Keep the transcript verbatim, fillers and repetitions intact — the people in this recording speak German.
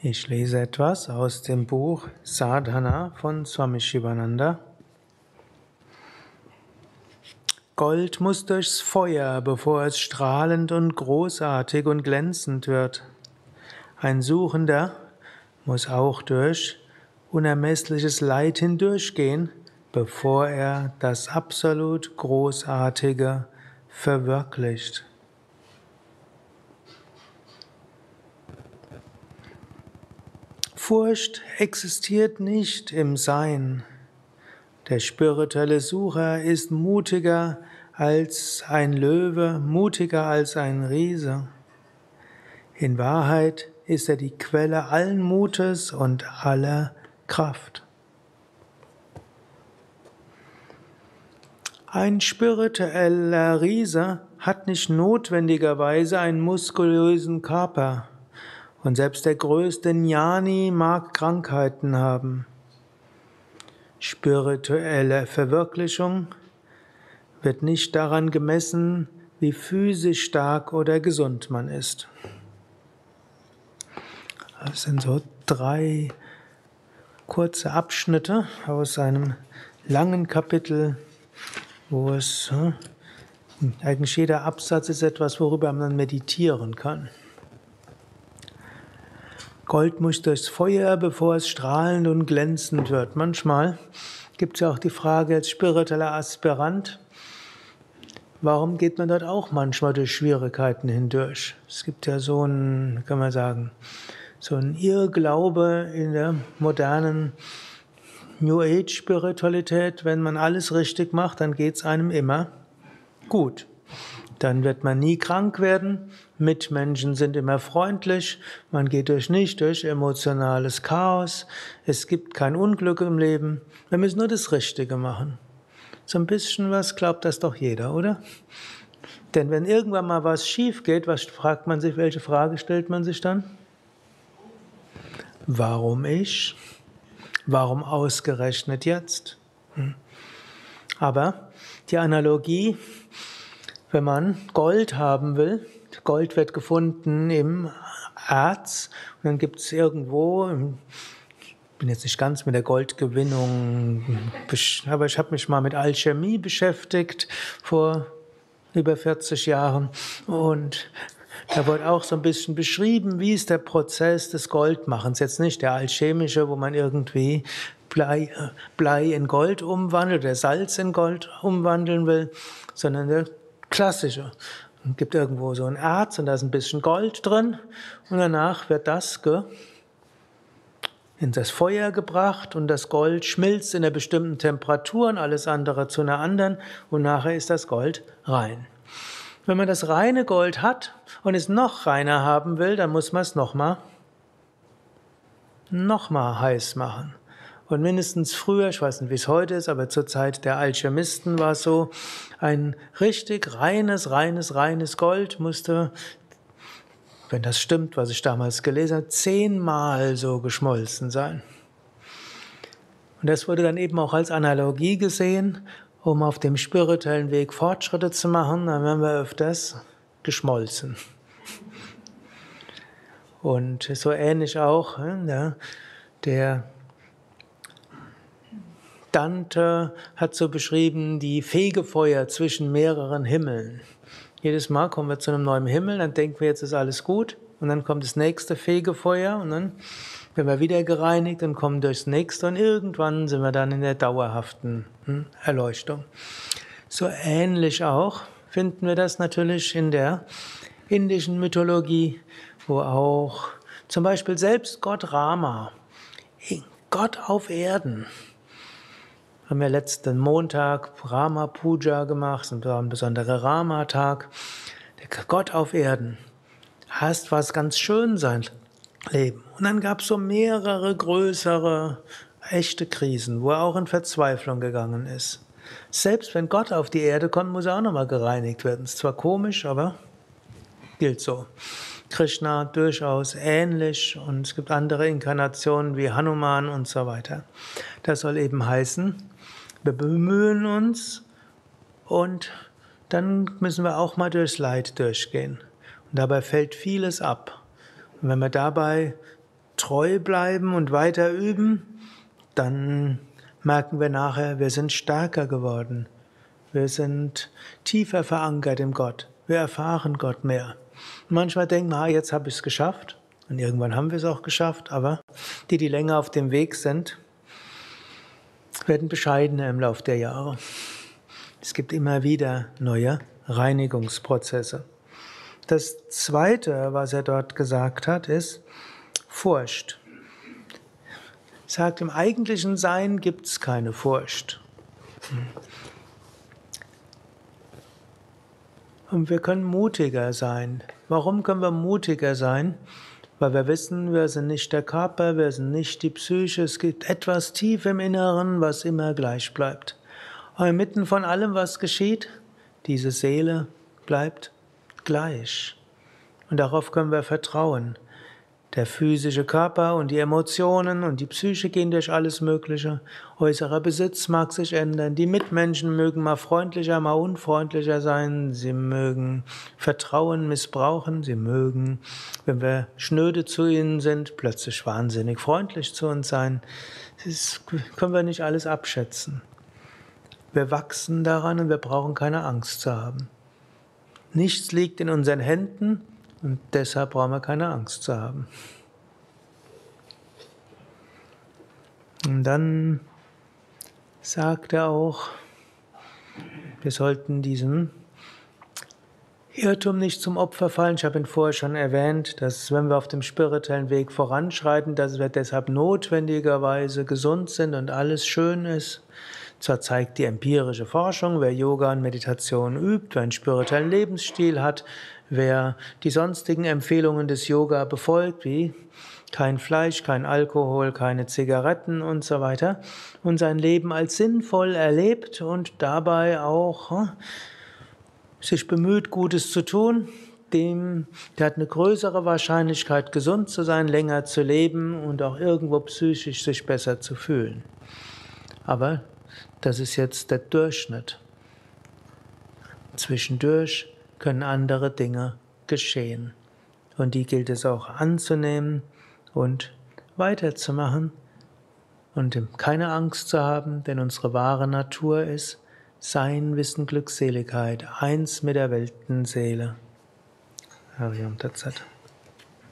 Ich lese etwas aus dem Buch Sadhana von Swami Shivananda. Gold muss durchs Feuer, bevor es strahlend und großartig und glänzend wird. Ein Suchender muss auch durch unermessliches Leid hindurchgehen, bevor er das absolut Großartige verwirklicht. Furcht existiert nicht im Sein. Der spirituelle Sucher ist mutiger als ein Löwe, mutiger als ein Riese. In Wahrheit ist er die Quelle allen Mutes und aller Kraft. Ein spiritueller Riese hat nicht notwendigerweise einen muskulösen Körper. Und selbst der größte Jnani mag Krankheiten haben. Spirituelle Verwirklichung wird nicht daran gemessen, wie physisch stark oder gesund man ist. Das sind so drei kurze Abschnitte aus einem langen Kapitel, wo es eigentlich jeder Absatz ist etwas, worüber man meditieren kann. Gold muss durchs Feuer, bevor es strahlend und glänzend wird. Manchmal gibt es ja auch die Frage als spiritueller Aspirant, warum geht man dort auch manchmal durch Schwierigkeiten hindurch? Es gibt ja so ein, kann man sagen, so ein Irrglaube in der modernen New Age Spiritualität, wenn man alles richtig macht, dann geht es einem immer gut. Dann wird man nie krank werden, Mitmenschen sind immer freundlich, man geht durch nicht durch emotionales Chaos, es gibt kein Unglück im Leben, wir müssen nur das Richtige machen. So ein bisschen was glaubt das doch jeder, oder? Denn wenn irgendwann mal was schief geht, was fragt man sich, welche Frage stellt man sich dann? Warum ich? Warum ausgerechnet jetzt? Aber die Analogie, wenn man Gold haben will, Gold wird gefunden im Erz und dann gibt es irgendwo, ich bin jetzt nicht ganz mit der Goldgewinnung, aber ich habe mich mal mit Alchemie beschäftigt vor über vierzig Jahren und da wurde auch so ein bisschen beschrieben, wie ist der Prozess des Goldmachens. Jetzt nicht der alchemische, wo man irgendwie Blei, Blei in Gold umwandelt oder Salz in Gold umwandeln will, sondern der klassische. Es gibt irgendwo so ein Erz und da ist ein bisschen Gold drin und danach wird das ge in das Feuer gebracht und das Gold schmilzt in einer bestimmten Temperatur und alles andere zu einer anderen und nachher ist das Gold rein. Wenn man das reine Gold hat und es noch reiner haben will, dann muss man es nochmal noch mal heiß machen. Und mindestens früher, ich weiß nicht, wie es heute ist, aber zur Zeit der Alchemisten war es so, ein richtig reines, reines, reines Gold musste, wenn das stimmt, was ich damals gelesen habe, zehnmal so geschmolzen sein. Und das wurde dann eben auch als Analogie gesehen, um auf dem spirituellen Weg Fortschritte zu machen, dann werden wir öfters geschmolzen. Und so ähnlich auch, der Dante hat so beschrieben, die Fegefeuer zwischen mehreren Himmeln. Jedes Mal kommen wir zu einem neuen Himmel, dann denken wir, jetzt ist alles gut. Und dann kommt das nächste Fegefeuer und dann werden wir wieder gereinigt und kommen durchs nächste. Und irgendwann sind wir dann in der dauerhaften Erleuchtung. So ähnlich auch finden wir das natürlich in der indischen Mythologie, wo auch zum Beispiel selbst Gott Rama, Gott auf Erden, haben wir letzten Montag Rama Puja gemacht, und war ein besonderer Rama-Tag. Der Gott auf Erden. Erst war es ganz schön, sein Leben. Und dann gab es so mehrere größere, echte Krisen, wo er auch in Verzweiflung gegangen ist. Selbst wenn Gott auf die Erde kommt, muss er auch nochmal gereinigt werden. Ist zwar komisch, aber gilt so. Krishna durchaus ähnlich und es gibt andere Inkarnationen wie Hanuman und so weiter. Das soll eben heißen, wir bemühen uns und dann müssen wir auch mal durchs Leid durchgehen. Und dabei fällt vieles ab. Und wenn wir dabei treu bleiben und weiter üben, dann merken wir nachher, wir sind stärker geworden. Wir sind tiefer verankert im Gott. Wir erfahren Gott mehr. Manchmal denken wir, ah, jetzt habe ich es geschafft. Und irgendwann haben wir es auch geschafft. Aber die, die länger auf dem Weg sind, werden bescheidener im Laufe der Jahre. Es gibt immer wieder neue Reinigungsprozesse. Das Zweite, was er dort gesagt hat, ist Furcht. Er sagt, im eigentlichen Sein gibt es keine Furcht. Und wir können mutiger sein. Warum können wir mutiger sein? Weil wir wissen, wir sind nicht der Körper, wir sind nicht die Psyche. Es gibt etwas tief im Inneren, was immer gleich bleibt. Und inmitten von allem, was geschieht, diese Seele bleibt gleich. Und darauf können wir vertrauen. Der physische Körper und die Emotionen und die Psyche gehen durch alles Mögliche. Äußerer Besitz mag sich ändern. Die Mitmenschen mögen mal freundlicher, mal unfreundlicher sein. Sie mögen Vertrauen missbrauchen. Sie mögen, wenn wir schnöde zu ihnen sind, plötzlich wahnsinnig freundlich zu uns sein. Das können wir nicht alles abschätzen. Wir wachsen daran und wir brauchen keine Angst zu haben. Nichts liegt in unseren Händen. Und deshalb brauchen wir keine Angst zu haben. Und dann sagt er auch, wir sollten diesem Irrtum nicht zum Opfer fallen. Ich habe ihn vorher schon erwähnt, dass wenn wir auf dem spirituellen Weg voranschreiten, dass wir deshalb notwendigerweise gesund sind und alles schön ist. Zwar zeigt die empirische Forschung, wer Yoga und Meditation übt, wer einen spirituellen Lebensstil hat, wer die sonstigen Empfehlungen des Yoga befolgt, wie kein Fleisch, kein Alkohol, keine Zigaretten und so weiter, und sein Leben als sinnvoll erlebt und dabei auch hm, sich bemüht, Gutes zu tun, dem, der hat eine größere Wahrscheinlichkeit, gesund zu sein, länger zu leben und auch irgendwo psychisch sich besser zu fühlen. Aber das ist jetzt der Durchschnitt. Zwischendurch können andere Dinge geschehen. Und die gilt es auch anzunehmen und weiterzumachen und keine Angst zu haben, denn unsere wahre Natur ist Sein, Wissen, Glückseligkeit, eins mit der Weltenseele. Harium Tat Sat.